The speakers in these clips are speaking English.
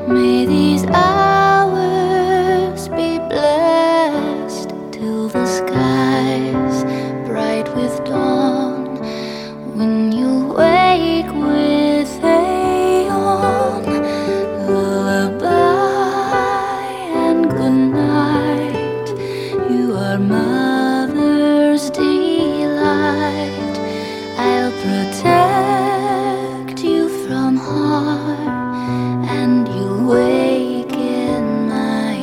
May these hours be blessed till the skies bright with dawn. When you wake with a yawn, lullaby and good night. You are mother's delight. I'll protect you from harm, and you'll wake in my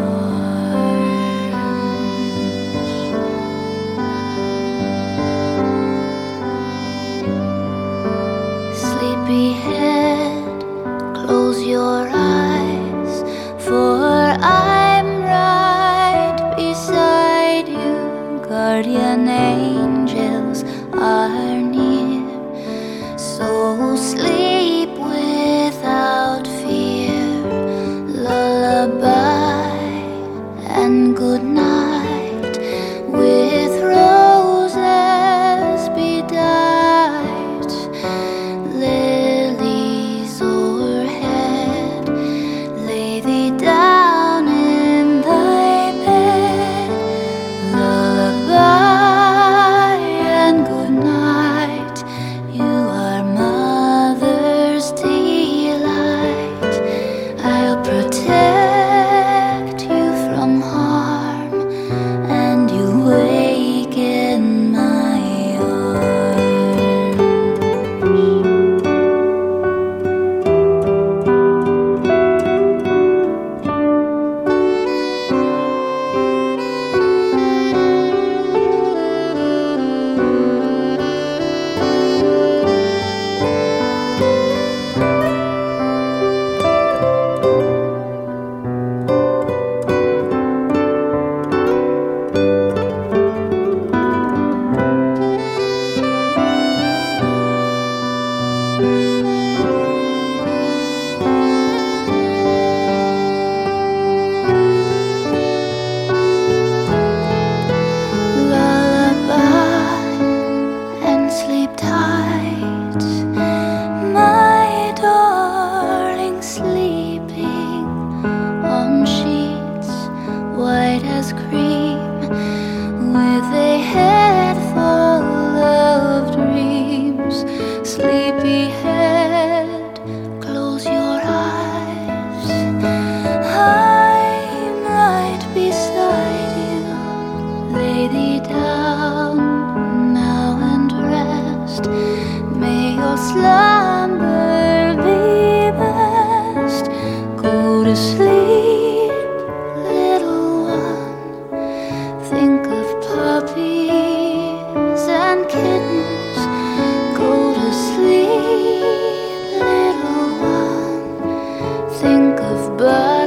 arms. Sleepyhead, close your eyes, for I'm right beside you. Guardian angels are near, so sleep without fear. Lullaby and good night, with roses bedight. Lilies overhead, lay thee down in thy bed. Lullaby and good night. You are mother's delight. I'll protect you from harm, and you'll wake in my arms. Lullaby and sleep tight, my darling, sleeping on sheets white as cream, with a head full of dreams. Sleepyhead, close your eyes, I'm right beside you. Lay thee down now and rest. May your slumber be best. Go to sleep, little one. Think of puppies and kittens. Go to sleep, little one. Think of birds